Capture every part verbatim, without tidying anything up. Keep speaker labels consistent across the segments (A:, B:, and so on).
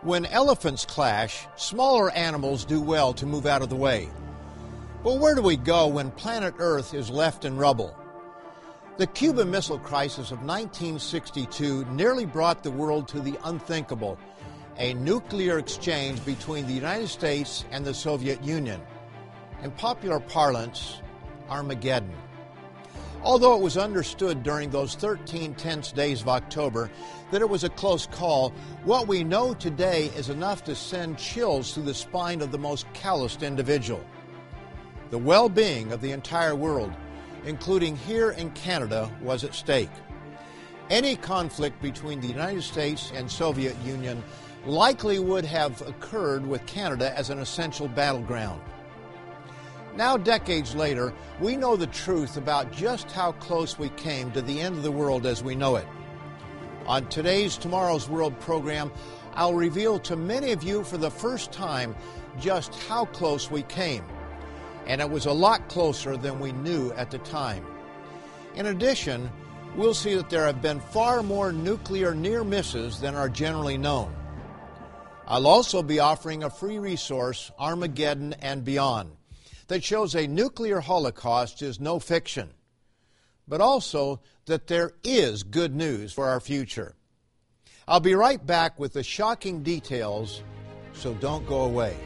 A: When elephants clash, smaller animals do well to move out of the way. But where do we go when planet Earth is left in rubble? The Cuban Missile Crisis of nineteen sixty-two nearly brought the world to the unthinkable, a nuclear exchange between the United States and the Soviet Union. In popular parlance, Armageddon. Although it was understood during those thirteen tense days of October that it was a close call, what we know today is enough to send chills through the spine of the most calloused individual. The well-being of the entire world, including here in Canada, was at stake. Any conflict between the United States and Soviet Union likely would have occurred with Canada as an essential battleground. Now, decades later, we know the truth about just how close we came to the end of the world as we know it. On today's Tomorrow's World program, I'll reveal to many of you for the first time just how close we came. And it was a lot closer than we knew at the time. In addition, we'll see that there have been far more nuclear near misses than are generally known. I'll also be offering a free resource, Armageddon and Beyond, that shows a nuclear holocaust is no fiction, but also that there is good news for our future. I'll be right back with the shocking details, so don't go away.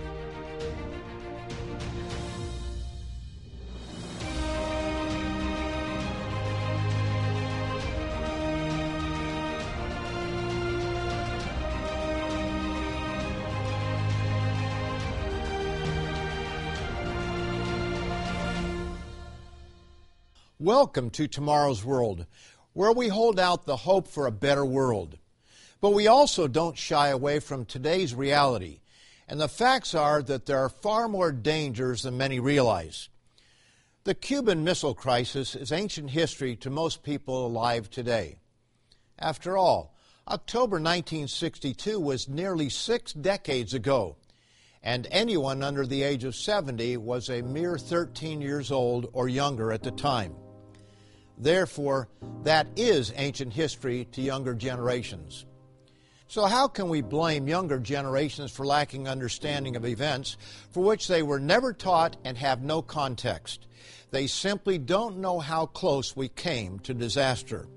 A: Welcome to Tomorrow's World, where we hold out the hope for a better world. But we also don't shy away from today's reality, and the facts are that there are far more dangers than many realize. The Cuban Missile Crisis is ancient history to most people alive today. After all, October nineteen sixty-two was nearly six decades ago, and anyone under the age of seventy was a mere thirteen years old or younger at the time. Therefore, that is ancient history to younger generations. So how can we blame younger generations for lacking understanding of events for which they were never taught and have no context? They simply don't know how close we came to disaster.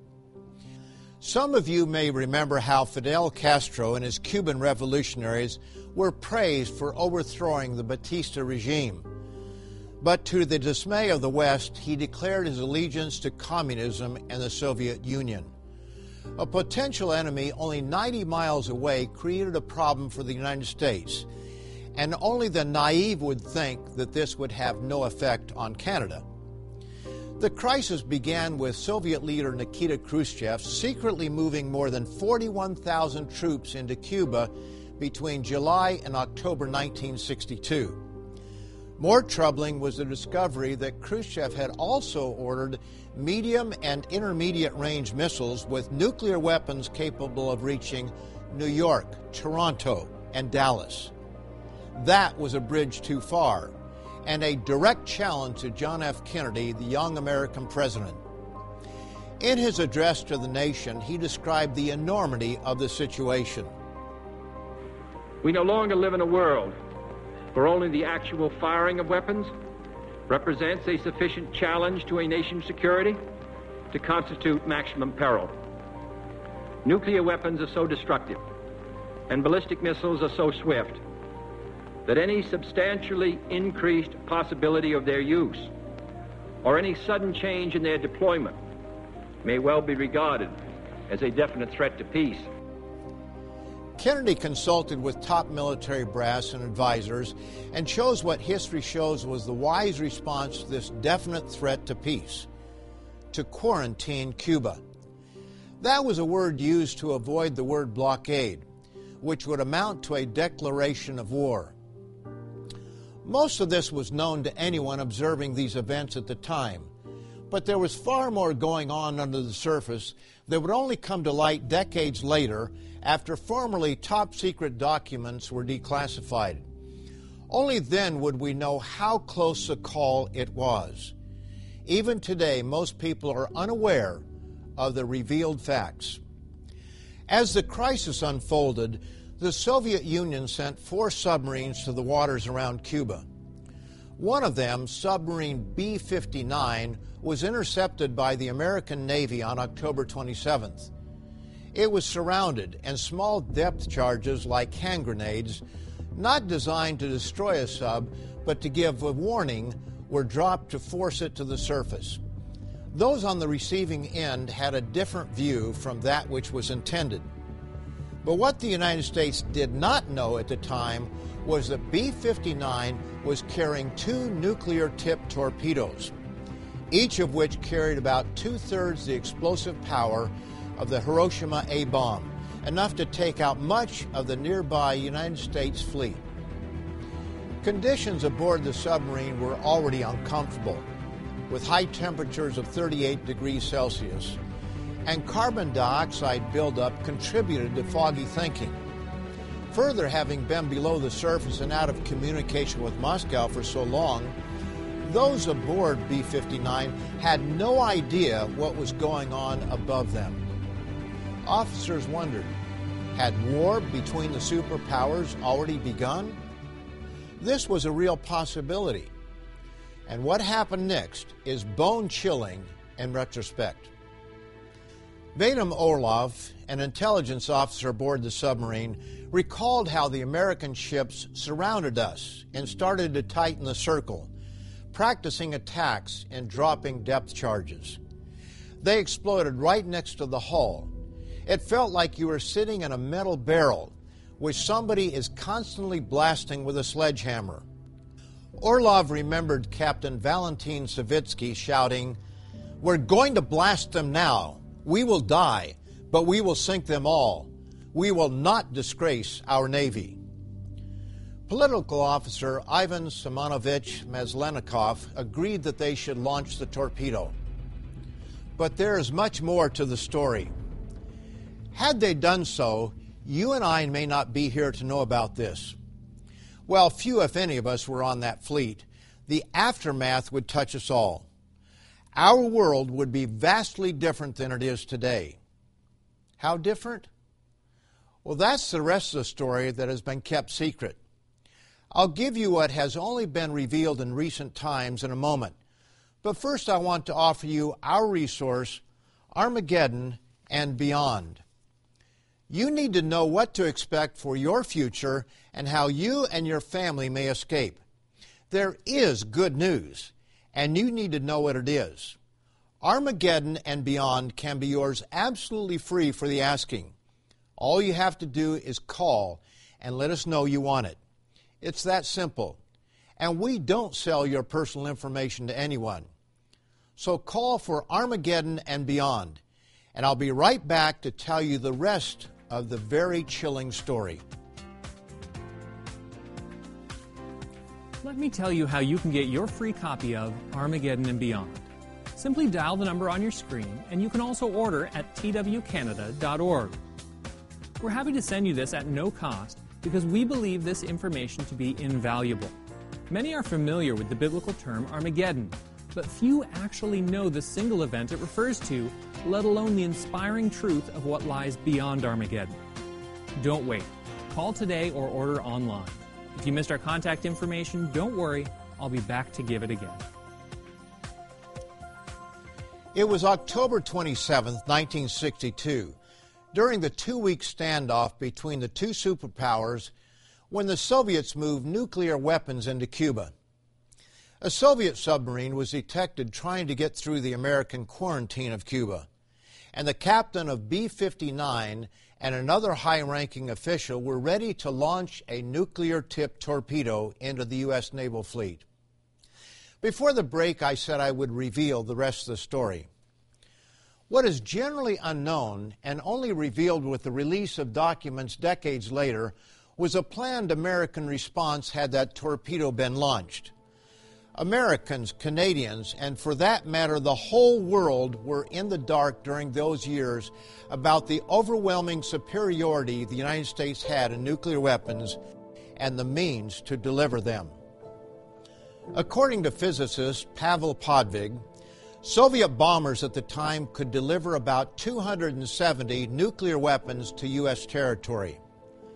A: Some of you may remember how Fidel Castro and his Cuban revolutionaries were praised for overthrowing the Batista regime. But to the dismay of the West, he declared his allegiance to communism and the Soviet Union. A potential enemy only ninety miles away created a problem for the United States, and only the naive would think that this would have no effect on Canada. The crisis began with Soviet leader Nikita Khrushchev secretly moving more than forty-one thousand troops into Cuba between July and October nineteen sixty-two. More troubling was the discovery that Khrushchev had also ordered medium and intermediate range missiles with nuclear weapons capable of reaching New York, Toronto, and Dallas. That was a bridge too far, and a direct challenge to John F. Kennedy, the young American president. In his address to the nation, he described the enormity of the situation.
B: We no longer live in a world where only the actual firing of weapons represents a sufficient challenge to a nation's security to constitute maximum peril. Nuclear weapons are so destructive and ballistic missiles are so swift that any substantially increased possibility of their use or any sudden change in their deployment may well be regarded as a definite threat to peace.
A: Kennedy consulted with top military brass and advisors and chose what history shows was the wise response to this definite threat to peace: to quarantine Cuba. That was a word used to avoid the word blockade, which would amount to a declaration of war. Most of this was known to anyone observing these events at the time, but there was far more going on under the surface that would only come to light decades later after formerly top-secret documents were declassified. Only then would we know how close a call it was. Even today, most people are unaware of the revealed facts. As the crisis unfolded, The Soviet Union sent four submarines to the waters around Cuba. One of them, submarine B fifty-nine, was intercepted by the American Navy on October twenty-seventh. It was surrounded, and small depth charges like hand grenades, not designed to destroy a sub, but to give a warning, were dropped to force it to the surface. Those on the receiving end had a different view from that which was intended. But what the United States did not know at the time was that B fifty-nine was carrying two nuclear-tipped torpedoes, each of which carried about two-thirds the explosive power of the Hiroshima A bomb, enough to take out much of the nearby United States fleet. Conditions aboard the submarine were already uncomfortable, with high temperatures of thirty-eight degrees Celsius, and carbon dioxide buildup contributed to foggy thinking. Further, having been below the surface and out of communication with Moscow for so long, those aboard B fifty-nine had no idea what was going on above them. Officers wondered, had war between the superpowers already begun? This was a real possibility. And what happened next is bone-chilling in retrospect. Vadim Orlov, an intelligence officer aboard the submarine, recalled how the American ships surrounded us and started to tighten the circle, practicing attacks and dropping depth charges. They exploded right next to the hull. It felt like you were sitting in a metal barrel, which somebody is constantly blasting with a sledgehammer. Orlov remembered Captain Valentin Savitsky shouting, "We're going to blast them now. We will die, but we will sink them all. We will not disgrace our Navy." Political officer Ivan Simonovich Maslenikov agreed that they should launch the torpedo. But there is much more to the story. Had they done so, you and I may not be here to know about this. Well, few, if any, of us were on that fleet. The aftermath would touch us all. Our world would be vastly different than it is today. How different? Well, that's the rest of the story that has been kept secret. I'll give you what has only been revealed in recent times in a moment. But first I want to offer you our resource, Armageddon and Beyond. You need to know what to expect for your future and how you and your family may escape. There is good news, and you need to know what it is. Armageddon and Beyond can be yours absolutely free for the asking. All you have to do is call and let us know you want it. It's that simple. And we don't sell your personal information to anyone. So call for Armageddon and Beyond, and I'll be right back to tell you the rest of the very chilling story.
C: Let me tell you how you can get your free copy of Armageddon and Beyond. Simply dial the number on your screen, and you can also order at t w canada dot org. We're happy to send you this at no cost because we believe this information to be invaluable. Many are familiar with the biblical term Armageddon, but few actually know the single event it refers to, let alone the inspiring truth of what lies beyond Armageddon. Don't wait. Call today or order online. If you missed our contact information, don't worry. I'll be back to give it again.
A: It was October twenty-seventh, nineteen sixty-two, during the two-week standoff between the two superpowers, when the Soviets moved nuclear weapons into Cuba. A Soviet submarine was detected trying to get through the American quarantine of Cuba, and the captain of B fifty-nine and another high-ranking official were ready to launch a nuclear-tipped torpedo into the U S naval fleet. Before the break, I said I would reveal the rest of the story. What is generally unknown and only revealed with the release of documents decades later was a planned American response had that torpedo been launched. Americans, Canadians, and for that matter the whole world were in the dark during those years about the overwhelming superiority the United States had in nuclear weapons and the means to deliver them. According to physicist Pavel Podvig, Soviet bombers at the time could deliver about two hundred seventy nuclear weapons to U S territory.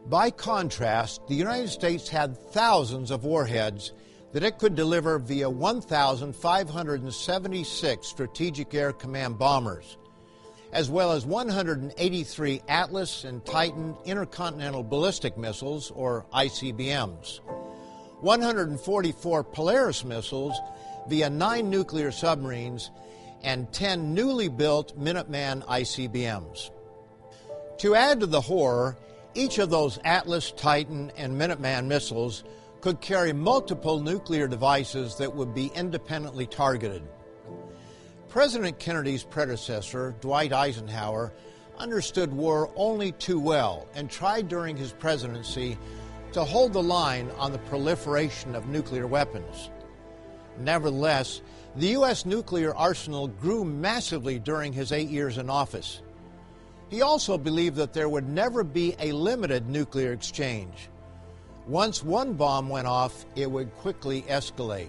A: By contrast, the United States had thousands of warheads that it could deliver via one thousand five hundred seventy-six Strategic Air Command bombers, as well as one hundred eighty-three Atlas and Titan intercontinental ballistic missiles, or I C B Ms, one hundred forty-four Polaris missiles via nine nuclear submarines, and ten newly built Minuteman I C B Ms. To add to the horror, each of those Atlas, Titan, and Minuteman missiles could carry multiple nuclear devices that would be independently targeted. President Kennedy's predecessor, Dwight Eisenhower, understood war only too well and tried during his presidency to hold the line on the proliferation of nuclear weapons. Nevertheless, the U S nuclear arsenal grew massively during his eight years in office. He also believed that there would never be a limited nuclear exchange. Once one bomb went off, it would quickly escalate.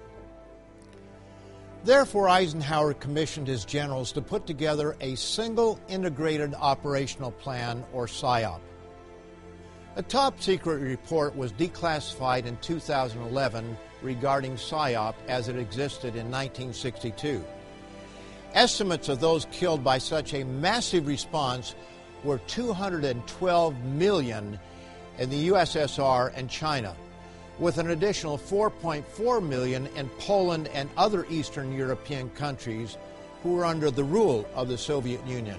A: Therefore, Eisenhower commissioned his generals to put together a single integrated operational plan, or S I O P. A top-secret report was declassified in two thousand eleven regarding S I O P as it existed in nineteen sixty-two. Estimates of those killed by such a massive response were two hundred twelve million in the U S S R and China, with an additional four point four million in Poland and other Eastern European countries who were under the rule of the Soviet Union.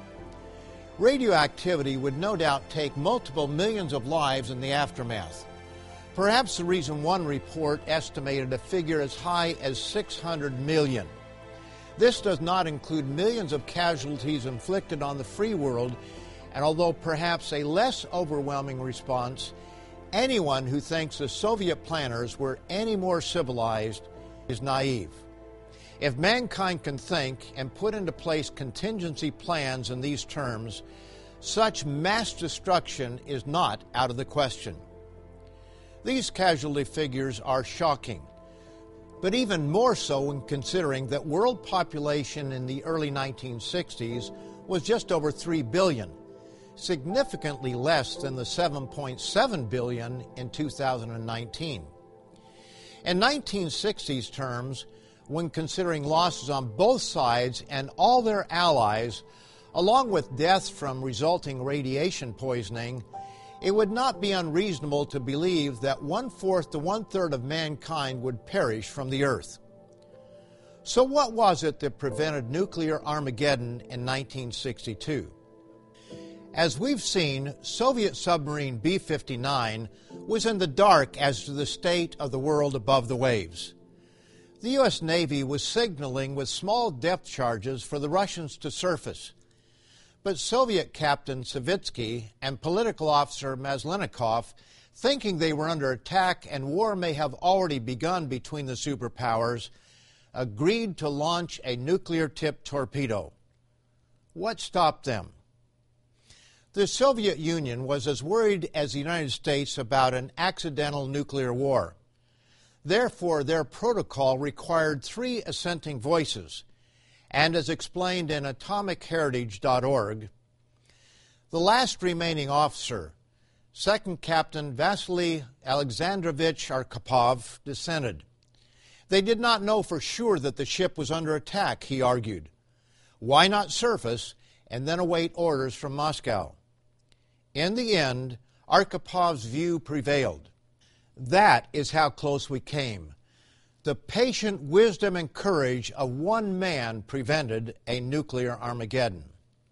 A: Radioactivity would no doubt take multiple millions of lives in the aftermath. Perhaps the reason one report estimated a figure as high as six hundred million. This does not include millions of casualties inflicted on the free world, and although perhaps a less overwhelming response, anyone who thinks the Soviet planners were any more civilized is naive. If mankind can think and put into place contingency plans in these terms, such mass destruction is not out of the question. These casualty figures are shocking, but even more so when considering that world population in the early nineteen sixties was just over three billion, significantly less than the seven point seven billion in two thousand nineteen. In nineteen sixties terms, when considering losses on both sides and all their allies, along with deaths from resulting radiation poisoning, it would not be unreasonable to believe that one-fourth to one-third of mankind would perish from the earth. So what was it that prevented nuclear Armageddon in nineteen sixty-two? As we've seen, Soviet submarine B fifty-nine was in the dark as to the state of the world above the waves. The U S Navy was signaling with small depth charges for the Russians to surface. But Soviet Captain Savitsky and political officer Maslenikov, thinking they were under attack and war may have already begun between the superpowers, agreed to launch a nuclear-tipped torpedo. What stopped them? The Soviet Union was as worried as the United States about an accidental nuclear war. Therefore, their protocol required three assenting voices, and as explained in atomic heritage dot org, the last remaining officer, Second Captain Vasily Alexandrovich Arkhipov, dissented. They did not know for sure that the ship was under attack, he argued. Why not surface and then await orders from Moscow? In the end, Arkhipov's view prevailed. That is how close we came. The patient wisdom and courage of one man prevented a nuclear Armageddon.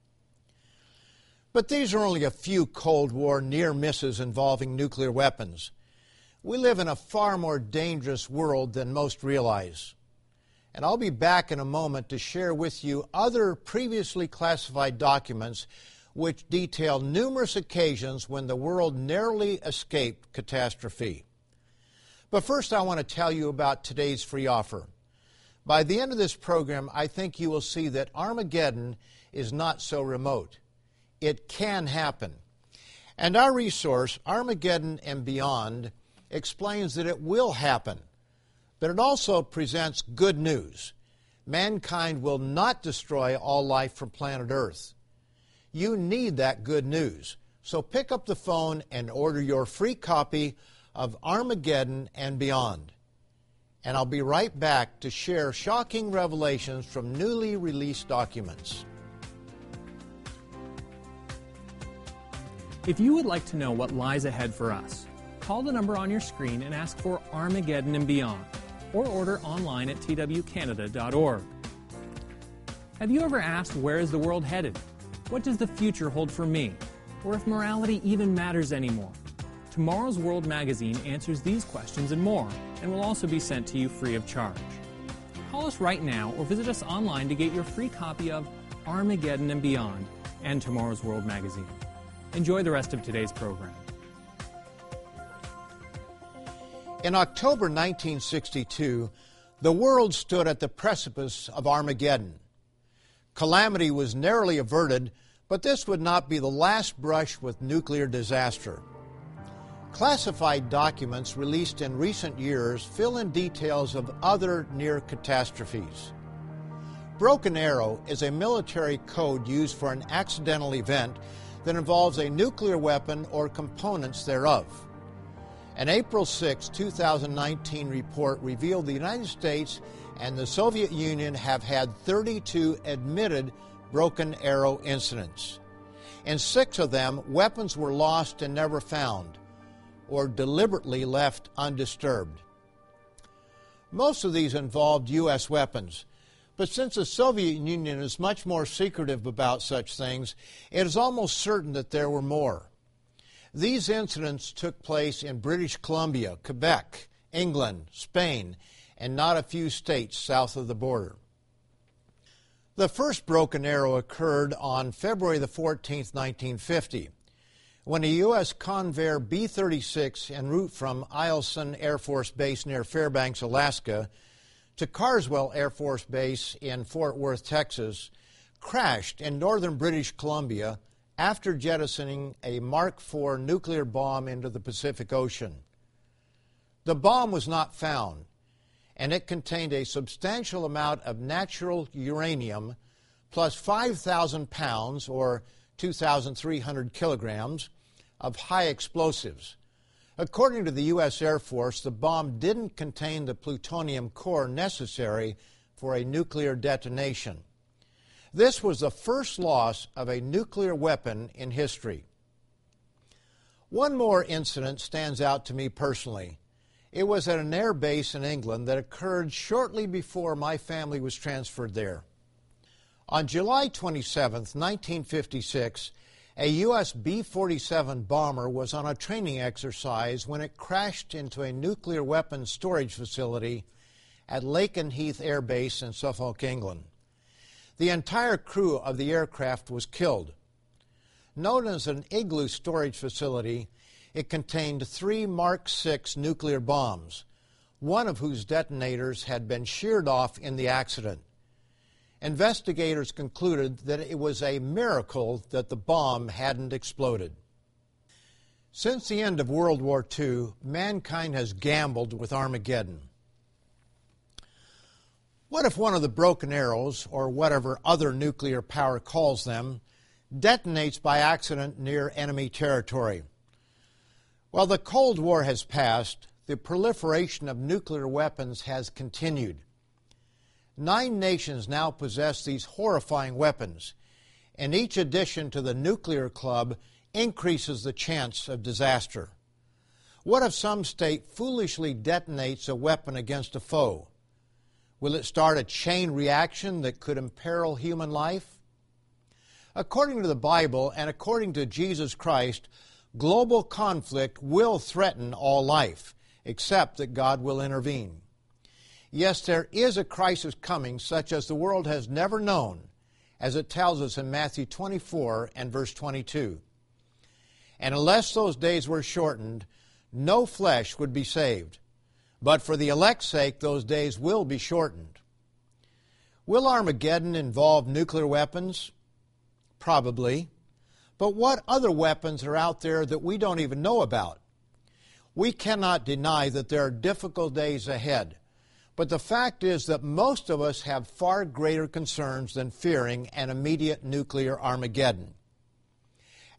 A: But these are only a few Cold War near misses involving nuclear weapons. We live in a far more dangerous world than most realize. And I'll be back in a moment to share with you other previously classified documents which detail numerous occasions when the world narrowly escaped catastrophe. But first, I want to tell you about today's free offer. By the end of this program, I think you will see that Armageddon is not so remote. It can happen. And our resource, Armageddon and Beyond, explains that it will happen. But it also presents good news. Mankind will not destroy all life from planet Earth. You need that good news. So pick up the phone and order your free copy of Armageddon and Beyond. And I'll be right back to share shocking revelations from newly released documents.
C: If you would like to know what lies ahead for us, call the number on your screen and ask for Armageddon and Beyond, or order online at T W Canada dot org. Have you ever asked, where is the world headed? What does the future hold for me? Or if morality even matters anymore? Tomorrow's World magazine answers these questions and more, and will also be sent to you free of charge. Call us right now or visit us online to get your free copy of Armageddon and Beyond and Tomorrow's World magazine. Enjoy the rest of today's program.
A: In October nineteen sixty-two, the world stood at the precipice of Armageddon. Calamity was narrowly averted, but this would not be the last brush with nuclear disaster. Classified documents released in recent years fill in details of other near catastrophes. Broken Arrow is a military code used for an accidental event that involves a nuclear weapon or components thereof. An April sixth, two thousand nineteen report revealed the United States and the Soviet Union have had thirty-two admitted Broken Arrow incidents. In six of them, weapons were lost and never found, or deliberately left undisturbed. Most of these involved U S weapons, but since the Soviet Union is much more secretive about such things, it is almost certain that there were more. These incidents took place in British Columbia, Quebec, England, Spain, and not a few states south of the border. The first Broken Arrow occurred on February the fourteenth, nineteen fifty, when a U S Convair B thirty-six en route from Eielson Air Force Base near Fairbanks, Alaska, to Carswell Air Force Base in Fort Worth, Texas, crashed in northern British Columbia after jettisoning a Mark four nuclear bomb into the Pacific Ocean. The bomb was not found, and it contained a substantial amount of natural uranium plus five thousand pounds, or two thousand three hundred kilograms, of high explosives. According to the U S Air Force, the bomb didn't contain the plutonium core necessary for a nuclear detonation. This was the first loss of a nuclear weapon in history. One more incident stands out to me personally. It was at an air base in England that occurred shortly before my family was transferred there. On July twenty-seventh, nineteen fifty-six, a U S B forty-seven bomber was on a training exercise when it crashed into a nuclear weapons storage facility at Lakenheath Air Base in Suffolk, England. The entire crew of the aircraft was killed. Known as an igloo storage facility, it contained three Mark six nuclear bombs, one of whose detonators had been sheared off in the accident. Investigators concluded that it was a miracle that the bomb hadn't exploded. Since the end of World War Two, mankind has gambled with Armageddon. What if one of the Broken Arrows, or whatever other nuclear power calls them, detonates by accident near enemy territory? While the Cold War has passed, the proliferation of nuclear weapons has continued. Nine nations now possess these horrifying weapons, and each addition to the nuclear club increases the chance of disaster. What if some state foolishly detonates a weapon against a foe? Will it start a chain reaction that could imperil human life? According to the Bible and according to Jesus Christ, global conflict will threaten all life, except that God will intervene. Yes, there is a crisis coming such as the world has never known, as it tells us in Matthew twenty-four and verse twenty-two. And unless those days were shortened, no flesh would be saved. But for the elect's sake, those days will be shortened. Will Armageddon involve nuclear weapons? Probably. But what other weapons are out there that we don't even know about? We cannot deny that there are difficult days ahead. But the fact is that most of us have far greater concerns than fearing an immediate nuclear Armageddon.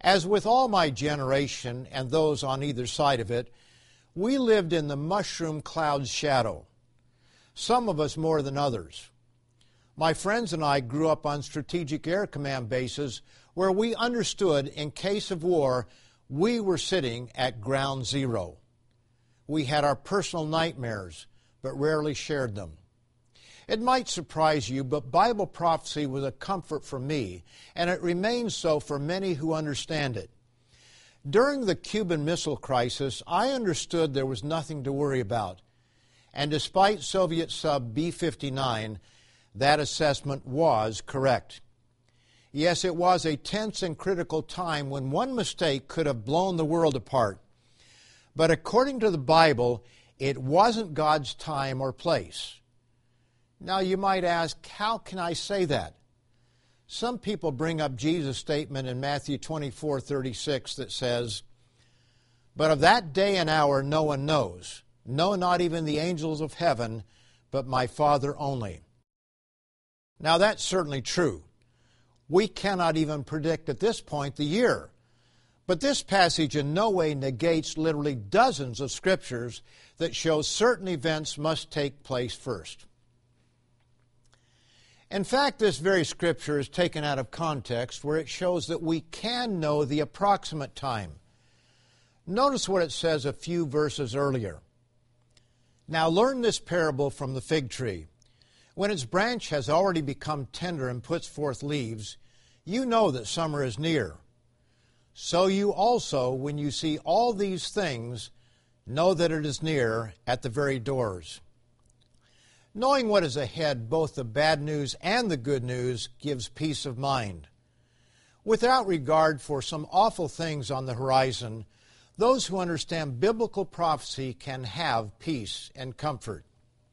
A: As with all my generation and those on either side of it, we lived in the mushroom cloud's shadow, some of us more than others. My friends and I grew up on strategic air command bases where we understood in case of war, we were sitting at ground zero. We had our personal nightmares, but rarely shared them. It might surprise you, but Bible prophecy was a comfort for me, and it remains so for many who understand it. During the Cuban Missile Crisis, I understood there was nothing to worry about. And despite Soviet sub B fifty-nine, that assessment was correct. Yes, it was a tense and critical time when one mistake could have blown the world apart. But according to the Bible, it wasn't God's time or place. Now you might ask, how can I say that? Some people bring up Jesus' statement in Matthew twenty-four thirty-six that says, "But of that day and hour no one knows, no, not even the angels of heaven, but my Father only." Now that's certainly true. We cannot even predict at this point the year. But this passage in no way negates literally dozens of scriptures that show certain events must take place first. In fact, this very scripture is taken out of context where it shows that we can know the approximate time. Notice what it says a few verses earlier. "Now learn this parable from the fig tree. When its branch has already become tender and puts forth leaves, you know that summer is near. So you also, when you see all these things, know that it is near at the very doors." Knowing what is ahead, both the bad news and the good news, gives peace of mind. Without regard for some awful things on the horizon, those who understand biblical prophecy can have peace and comfort.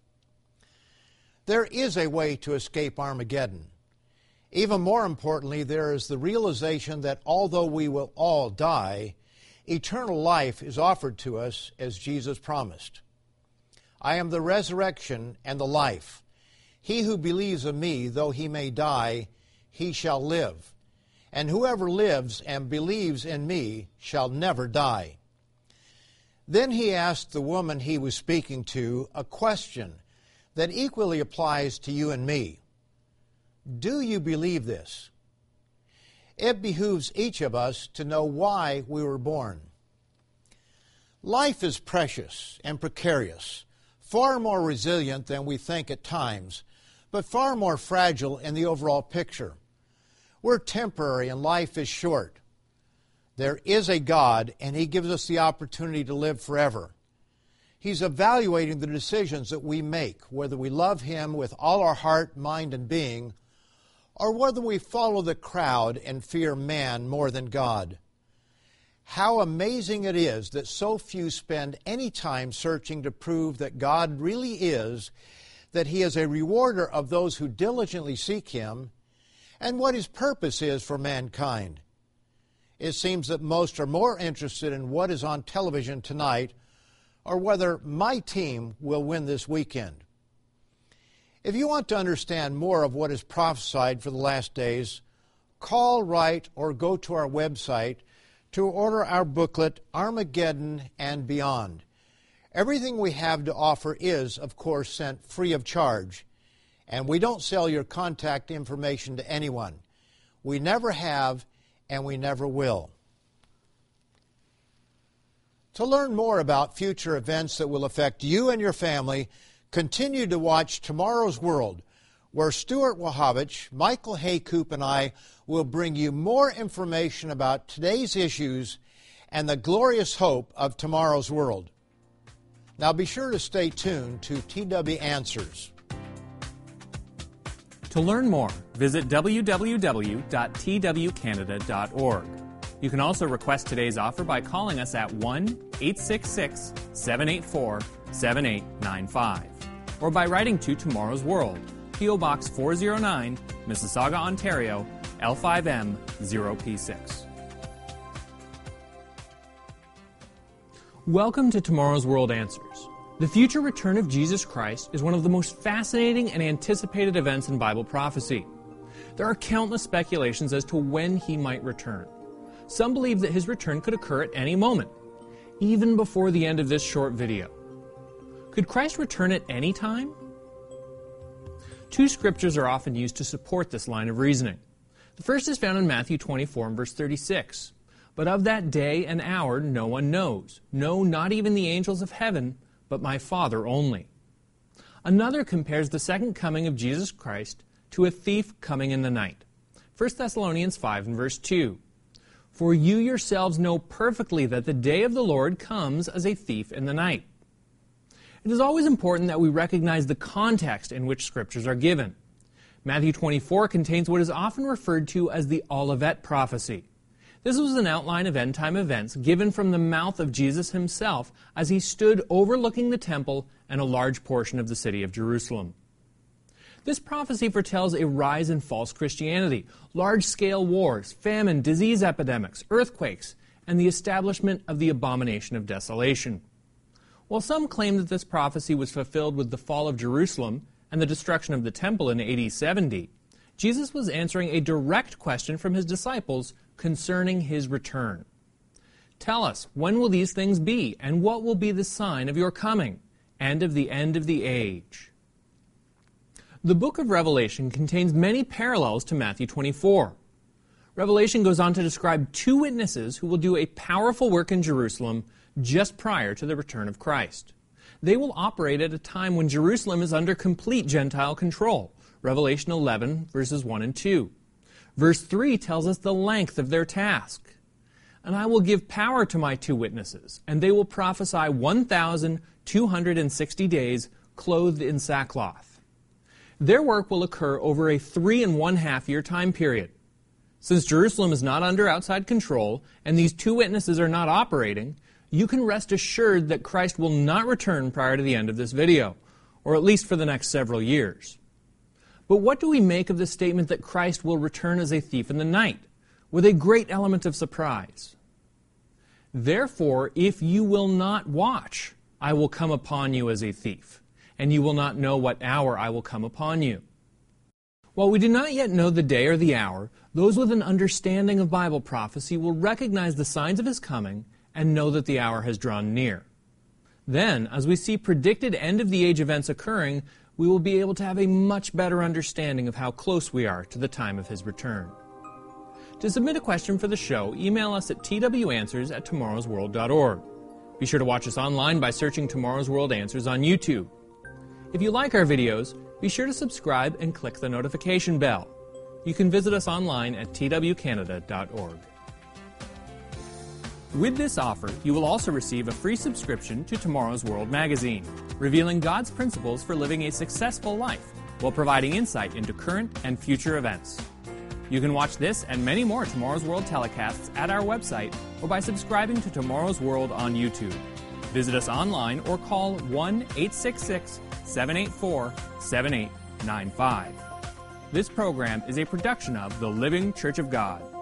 A: There is a way to escape Armageddon. Even more importantly, there is the realization that although we will all die, eternal life is offered to us as Jesus promised. "I am the resurrection and the life. He who believes in me, though he may die, he shall live. And whoever lives and believes in me shall never die." Then he asked the woman he was speaking to a question that equally applies to you and me. Do you believe this? It behooves each of us to know why we were born. Life is precious and precarious, far more resilient than we think at times, but far more fragile in the overall picture. We're temporary and life is short. There is a God, and He gives us the opportunity to live forever. He's evaluating the decisions that we make, whether we love Him with all our heart, mind, and being, or whether we follow the crowd and fear man more than God. How amazing it is that so few spend any time searching to prove that God really is, that He is a rewarder of those who diligently seek Him, and what His purpose is for mankind. It seems that most are more interested in what is on television tonight or whether my team will win this weekend. If you want to understand more of what is prophesied for the last days, call, write, or go to our website to order our booklet, Armageddon and Beyond. Everything we have to offer is, of course, sent free of charge, and we don't sell your contact information to anyone. We never have, and we never will. To learn more about future events that will affect you and your family, continue to watch Tomorrow's World, where Stuart Wachowicz, Michael Haycoop, and I will bring you more information about today's issues and the glorious hope of tomorrow's world. Now be sure to stay tuned to T W Answers.
C: To learn more, visit w w w dot t w canada dot org. You can also request today's offer by calling us at one eight six six, seven eight four, seven eight nine five or by writing to Tomorrow's World, P O Box four oh nine, Mississauga, Ontario, L five M zero P six. Welcome to Tomorrow's World Answers. The future return of Jesus Christ is one of the most fascinating and anticipated events in Bible prophecy. There are countless speculations as to when He might return. Some believe that his return could occur at any moment, even before the end of this short video. Could Christ return at any time? Two scriptures are often used to support this line of reasoning. The first is found in Matthew twenty-four and verse thirty-six. But of that day and hour no one knows, no, not even the angels of heaven, but my Father only. Another compares the second coming of Jesus Christ to a thief coming in the night. First Thessalonians five and verse two. For you yourselves know perfectly that the day of the Lord comes as a thief in the night. It is always important that we recognize the context in which scriptures are given. Matthew twenty-four contains what is often referred to as the Olivet prophecy. This was an outline of end-time events given from the mouth of Jesus himself as he stood overlooking the temple and a large portion of the city of Jerusalem. This prophecy foretells a rise in false Christianity, large-scale wars, famine, disease epidemics, earthquakes, and the establishment of the abomination of desolation. While some claim that this prophecy was fulfilled with the fall of Jerusalem and the destruction of the temple in A D seventy, Jesus was answering a direct question from his disciples concerning his return. Tell us, when will these things be, and what will be the sign of your coming, and of the end of the age? The book of Revelation contains many parallels to Matthew twenty-four. Revelation goes on to describe two witnesses who will do a powerful work in Jerusalem just prior to the return of Christ. They will operate at a time when Jerusalem is under complete Gentile control. Revelation eleven, verses one and two. Verse three tells us the length of their task. And I will give power to my two witnesses, and they will prophesy one thousand two hundred sixty days, clothed in sackcloth. Their work will occur over a three and one half year time period. Since Jerusalem is not under outside control, and these two witnesses are not operating, you can rest assured that Christ will not return prior to the end of this video, or at least for the next several years. But what do we make of the statement that Christ will return as a thief in the night, with a great element of surprise? Therefore, if you will not watch, I will come upon you as a thief, and you will not know what hour I will come upon you. While we do not yet know the day or the hour, those with an understanding of Bible prophecy will recognize the signs of his coming and know that the hour has drawn near. Then, as we see predicted end-of-the-age events occurring, we will be able to have a much better understanding of how close we are to the time of his return. To submit a question for the show, email us at t w answers at tomorrows world dot org. Be sure to watch us online by searching Tomorrow's World Answers on YouTube. If you like our videos, be sure to subscribe and click the notification bell. You can visit us online at t w canada dot org. With this offer, you will also receive a free subscription to Tomorrow's World magazine, revealing God's principles for living a successful life while providing insight into current and future events. You can watch this and many more Tomorrow's World telecasts at our website or by subscribing to Tomorrow's World on YouTube. Visit us online or call one eight six six, seven eight four, seven eight nine five. This program is a production of the Living Church of God.